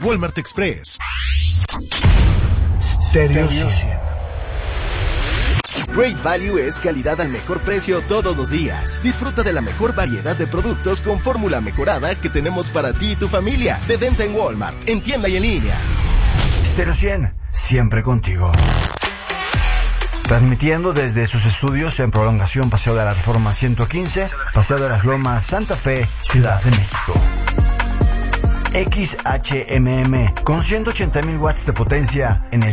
Walmart Express. Stereo 100. Great Value es calidad al mejor precio todos los días. Disfruta de la mejor variedad de productos con fórmula mejorada que tenemos para ti y tu familia. De venta en Walmart, en tienda y en línea. Stereo 100, siempre contigo. Transmitiendo desde sus estudios en Prolongación Paseo de la Reforma 115, Paseo de las Lomas, Santa Fe, Ciudad de México. XHMM, con 180,000 watts de potencia en el